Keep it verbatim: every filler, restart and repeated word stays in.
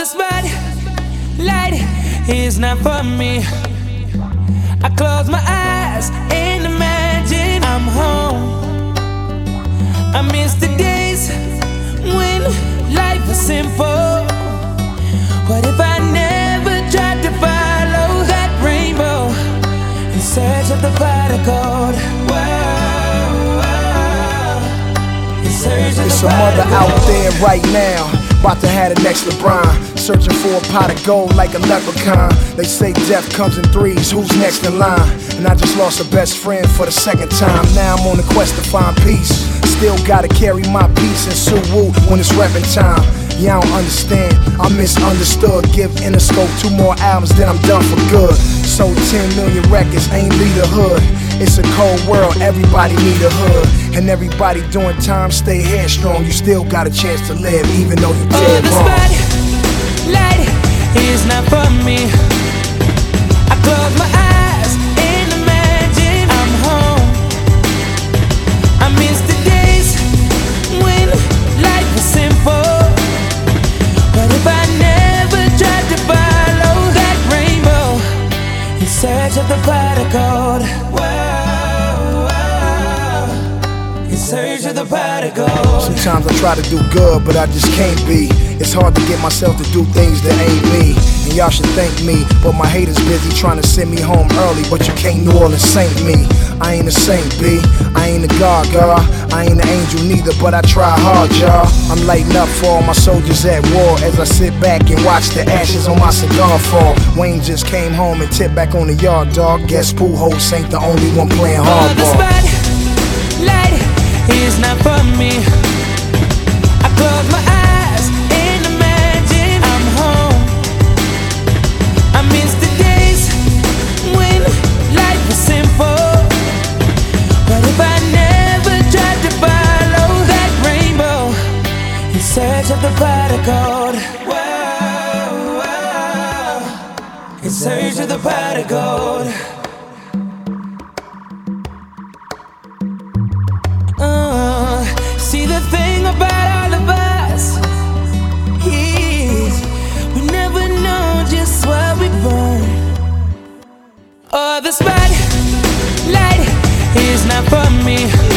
the spotlight is not for me. I close my eyes and imagine I'm home. I miss the days when life was simple. What if I never tried to follow that rainbow in search of the pot of gold? Whoa, whoa, in search of It's the a pot mother of out gold. there right now, about to have the next LeBron, searching for a pot of gold like a leprechaun. They say death comes in threes, who's next in line? And I just lost a best friend for the second time. Now I'm on a quest to find peace. Still gotta carry my peace and Suwoo when it's reppin' time. Yeah, I don't understand, I'm misunderstood. Give Interscope two more albums, then I'm done for good. Sold ten million records, ain't lead a hood. It's a cold world, everybody need a hood. And everybody doing time, stay headstrong. You still got a chance to live, even though you dead oh, wrong. The spotlight is not for me. I close my eyes and imagine I'm home. I miss the days when life was simple. What if I never tried to follow that rainbow in search of the pot of gold? Whoa, whoa, in search of the pot of gold. Sometimes I try to do good, but I just can't be. It's hard to get myself to do things that ain't me. And y'all should thank me, but my haters busy trying to send me home early. But you can't New Orleans saint me. I ain't a saint, B. I ain't a god, girl. I ain't an angel neither, but I try hard, y'all. I'm lighting up for all my soldiers at war as I sit back and watch the ashes on my cigar fall. Wayne just came home and tipped back on the yard, dog. Guess Pujols ain't the only one playing oh, The hardball. spotlight is not for me. I close my eyes and imagine I'm home. I miss the days when life was simple. What if I never tried to follow that rainbow in search of the pot of gold? Whoa, whoa, in search of the pot of gold. Uh, see, the thing about all of us is we never know just what we burn. Oh, the spotlight is not for me.